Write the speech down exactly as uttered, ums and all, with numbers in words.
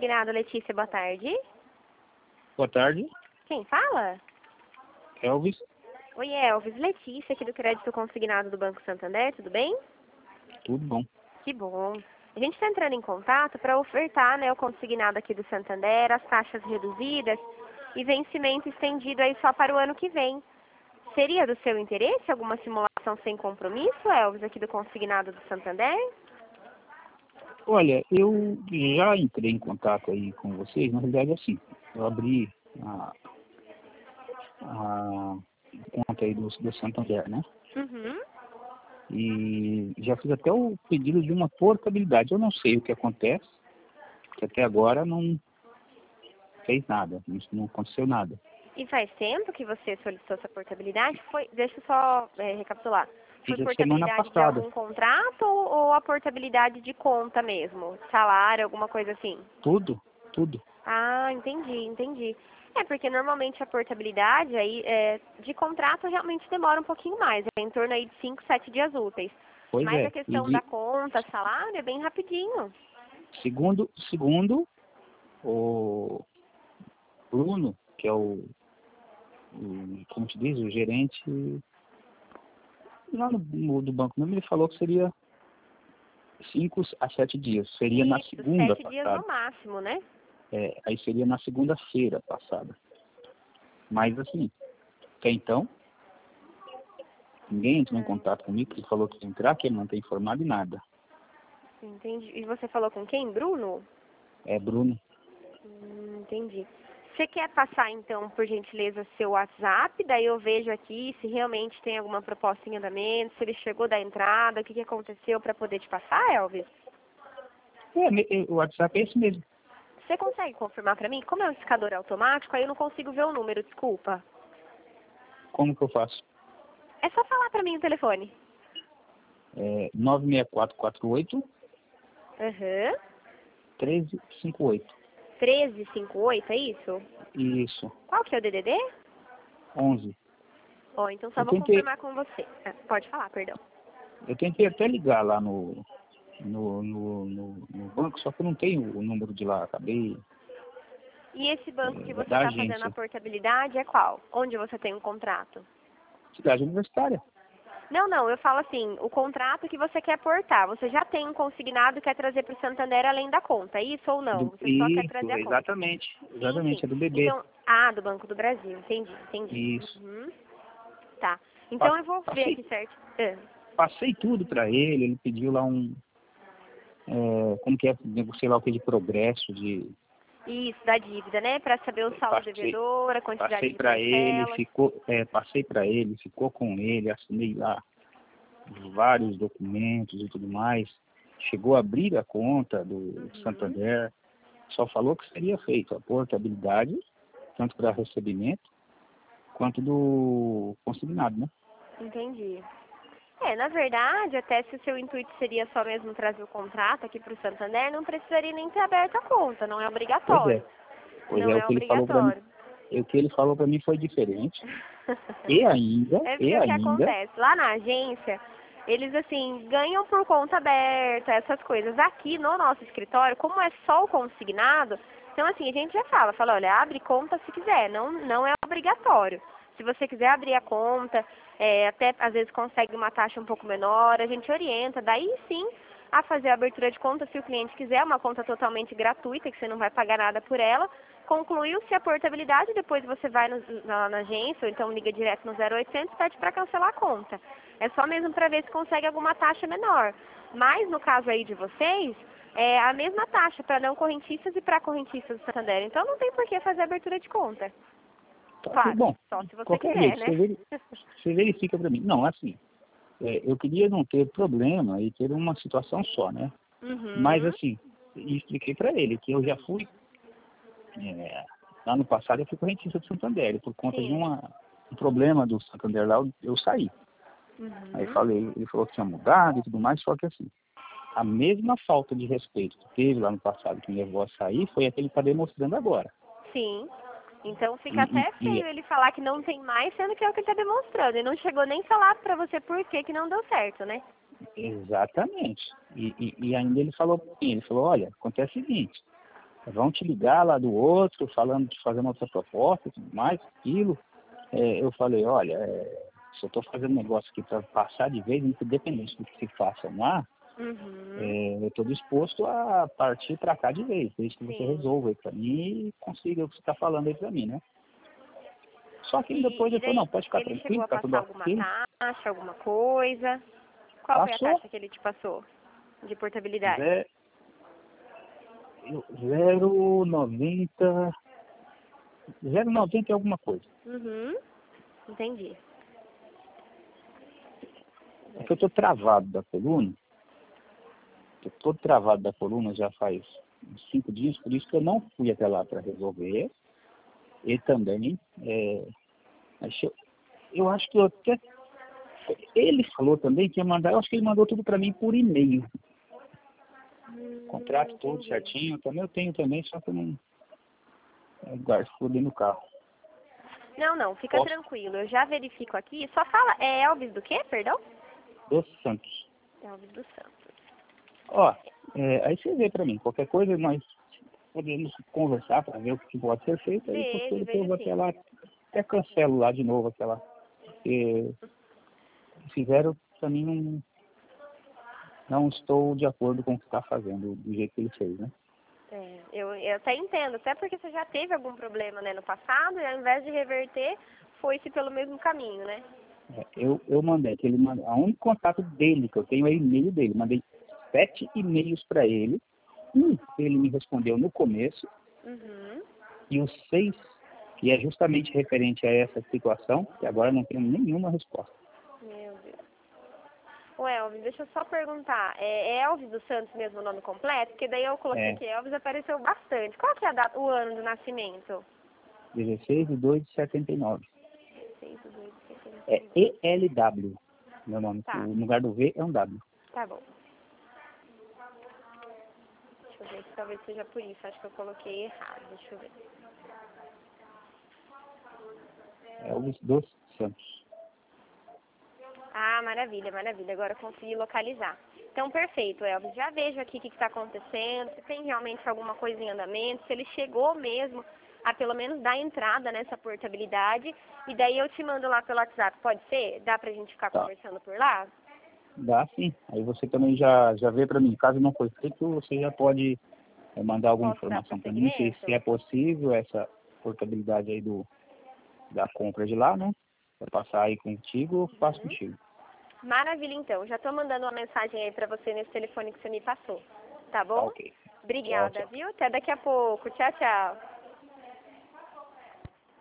consignado, Letícia, boa tarde. Boa tarde, Quem fala? Elvis. Oi, Elvis. Letícia, aqui do Crédito Consignado do Banco Santander, tudo bem? Tudo bom. Que bom. A gente está entrando em contato para ofertar, né, o consignado aqui do Santander, as taxas reduzidas e vencimento estendido aí só para o ano que vem. Seria do seu interesse alguma simulação sem compromisso, Elvis, aqui do consignado do Santander? Olha, eu já entrei em contato aí com vocês, na realidade assim, eu abri a, a conta aí do, do Santander, né? Uhum. E já fiz até o pedido de uma portabilidade. Eu não sei o que acontece, que até agora não fez nada, não, não aconteceu nada. E faz tempo que você solicitou essa portabilidade? Foi, deixa eu só é, recapitular. Foi Fiz a semana portabilidade de passada, algum contrato ou a portabilidade de conta mesmo? Salário, alguma coisa assim? tudo, tudo. Ah, entendi, entendi. É, porque normalmente a portabilidade aí, é, de contrato realmente demora um pouquinho mais, é em torno aí de cinco, sete dias úteis. Pois Mas a é, e questão da de, conta, salário, é bem rapidinho. segundo, segundo o Bruno, que é o, o como se diz, o gerente lá no, no- do banco mesmo, ele falou que seria cinco a sete dias. Seria na Isso, segunda sete dias passada. no máximo, né? É, aí seria na segunda-feira passada. Mas assim, até então, ninguém entrou em contato comigo, ele falou que ia entrar, que ele não tem informado de nada. Entendi. E você falou com quem? Bruno? É Bruno. Hum, entendi. Você quer passar, então, por gentileza, seu WhatsApp? Daí eu vejo aqui se realmente tem alguma proposta em andamento, se ele chegou da entrada, o que, que aconteceu para poder te passar, Elvis? É, me- é, o WhatsApp é esse mesmo. Você consegue confirmar para mim? Como é um indicador automático, aí eu não consigo ver o número, desculpa. Como que eu faço? É só falar para mim o telefone. É nove seis quatro quatro oito Aham. três cinco oito. treze cinquenta e oito, é isso? Isso, Qual que é o D D D? onze. Ó, então só Eu vou tentei, confirmar com você. Ah, pode falar, perdão. eu tentei até ligar lá no, no, no, no, no banco, só que eu não tenho o número de lá, acabei E esse banco que é, você da está fazendo a agência. portabilidade é qual? Onde você tem um contrato? Cidade Universitária. Não, não, eu falo assim, o contrato que você quer portar, você já tem um consignado e quer trazer para o Santander além da conta, é isso ou não? Do, Você só quer isso, trazer a conta? exatamente. Sim, sim. Exatamente, é do bebê. Então, ah, do Banco do Brasil, entendi, entendi. Isso. Uhum. Tá. Então Pa- eu vou ver Passei, aqui certo. Ah, passei tudo para ele, ele pediu lá um, é, como que é, sei lá o que, de progresso, de... isso, da dívida, né? Para saber o saldo Passei, devedor, a quantidade passei de para ele, parcelas. ficou, é, passei para ele, ficou com ele, assinei lá vários documentos e tudo mais. Chegou a abrir a conta do Uhum. Santander, só falou que seria feito a portabilidade, tanto para recebimento quanto do consignado, né? Entendi. É, na verdade, até se o seu intuito seria só mesmo trazer o contrato aqui para o Santander, não precisaria nem ter aberto a conta, não é Pois é, obrigatório. pois Não é, o é que ele falou para mim, obrigatório. o que ele falou para mim foi diferente. E ainda, É e porque o que ainda, acontece? Lá na agência, eles assim, ganham por conta aberta, essas coisas. Aqui no nosso escritório, como é só o consignado, então assim, a gente já fala, fala, olha, abre conta se quiser, não, não é obrigatório. Se você quiser abrir a conta, é, até às vezes consegue uma taxa um pouco menor, a gente orienta, daí sim a fazer a abertura de conta se o cliente quiser, uma conta totalmente gratuita, que você não vai pagar nada por ela. Concluiu-se a portabilidade, depois você vai no, na, na agência, ou então liga direto no zero oitocentos e pede para cancelar a conta. É só mesmo para ver se consegue alguma taxa menor. Mas no caso aí de vocês, é a mesma taxa para não correntistas e para correntistas do Santander. Então não tem por que fazer abertura de conta. tá tudo Claro, bom. só se você Qualquer quiser, jeito, né? você, veri- você verifica para mim. Não, assim, é, eu queria não ter problema e ter uma situação só, né? Mas Uhum. assim, e expliquei para ele que eu já fui, é, ano passado eu fui correntista do Santander, e por conta de Sim. uma, um problema do Santander lá, eu, eu saí. Aí Uhum. falei, ele falou que tinha mudado e tudo mais, só que assim, a mesma falta de respeito que teve lá no passado que me levou a sair foi a que ele está demonstrando agora. Sim. Então fica E, até e, feio ele falar que não tem mais, sendo que é o que ele está demonstrando. E não chegou nem a falar pra você por que que não deu certo, né? e exatamente. E, e, e ainda ele falou para mim, ele falou, olha, acontece o seguinte, vão te ligar lá do outro, falando de fazer uma outra proposta, tudo mais, aquilo. É, eu falei, olha, é, se eu estou fazendo um negócio aqui para passar de vez, independente do que se faça lá, Uhum. é, eu estou disposto a partir para cá de vez, desde que você Sim. resolva aí para mim e consiga o que você está falando aí para mim, né? Só que depois E, e ele falou, daí, não, pode ficar ele tranquilo, chegou a tá tudo passar alguma ok. taxa, alguma coisa? Qual foi a Passou, taxa que ele te passou de portabilidade? Zé- zero vírgula noventa, zero vírgula noventa e alguma coisa. Uhum. Entendi. É que eu estou travado da coluna, estou todo travado da coluna já faz uns cinco dias, por isso que eu não fui até lá para resolver. E também, é, achei- eu acho que eu até, ele falou também que ia mandar, eu acho que ele mandou tudo para mim por e-mail. Hum, Contrato todo entendi. certinho, também eu tenho também, só que eu não é, guardo, ficou dentro do carro. Não, não, fica Posso? tranquilo. Eu já verifico aqui. Só fala, é Elvis do quê, perdão? Dos Santos. Elvis dos Santos. Ó, é, aí você vê para mim, qualquer coisa nós podemos conversar para ver o que pode ser feito, aí qualquer Vejo, coisa depois eu vejo vou até sim. lá, até cancelo lá de novo aquela, porque fizeram para mim não, não estou de acordo com o que está fazendo, do jeito que ele fez, né? É, eu, eu até entendo, até porque você já teve algum problema, né, no passado, e ao invés de reverter, foi-se pelo mesmo caminho, né? É, eu, eu mandei, que ele manda, o único contato dele que eu tenho é o e-mail dele, mandei sete e-mails para ele, um ele me respondeu no começo, Uhum. e os seis, que é justamente referente a essa situação, que agora não tenho nenhuma resposta. Meu Deus. Ô Elvis, deixa eu só perguntar, é Elvis dos Santos mesmo o nome completo? Porque daí eu coloquei É, que Elvis apareceu bastante. Qual que é a data, o ano do nascimento? dezesseis de dois de setenta e nove. seis de dois de setenta É e nove. E L W, meu nome. Tá, No lugar do V é um W. tá bom. Deixa eu ver se talvez seja por isso. Acho que eu coloquei errado. Deixa eu ver. Elvis dos Santos. Ah, maravilha, maravilha. Agora eu consegui localizar. Então, perfeito, Elvis. Já vejo aqui o que está acontecendo, se tem realmente alguma coisa em andamento, se ele chegou mesmo a pelo menos dar entrada nessa portabilidade. E daí eu te mando lá pelo WhatsApp. Pode ser? Dá pra gente ficar Tá. conversando por lá? Dá sim. Aí você também já, já vê para mim. Caso não for feito, você já pode é, mandar alguma Posso dar informação para mim, se, se prosseguimento? é possível essa portabilidade aí do, da compra de lá, né? Vai passar aí contigo, eu faço Uhum. contigo. Maravilha, então. Já tô mandando uma mensagem aí pra você nesse telefone que você me passou. Tá Tá bom? ok. Tchau, Obrigada, tchau. viu? Até daqui a pouco. Tchau, tchau.